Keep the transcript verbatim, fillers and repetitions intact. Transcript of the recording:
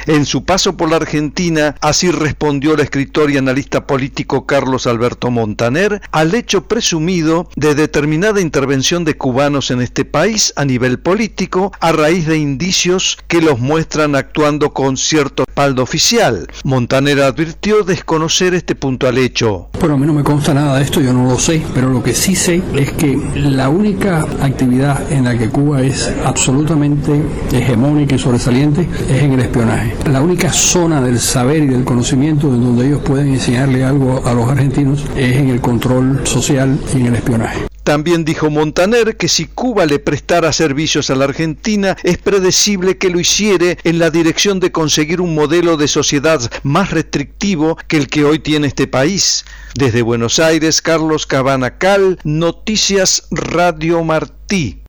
En su paso por la Argentina, así respondió el escritor y analista político Carlos Alberto Montaner al hecho presumido de determinada intervención de cubanos en este país a nivel político a raíz de indicios que los muestran actuando con cierto respaldo oficial. Montaner advirtió desconocer este puntual hecho. Bueno, a mí no me consta nada de esto, yo no lo sé, pero lo que sí sé es que la única actividad en la que Cuba es absolutamente hegemónica y sobresaliente es en el espionaje. La única zona del saber y del conocimiento en donde ellos pueden enseñarle algo a los argentinos es en el control social y en el espionaje. También dijo Montaner que si Cuba le prestara servicios a la Argentina, es predecible que lo hiciere en la dirección de conseguir un modelo de sociedad más restrictivo que el que hoy tiene este país. Desde Buenos Aires, Carlos Cabana Cal, Noticias Radio Martí.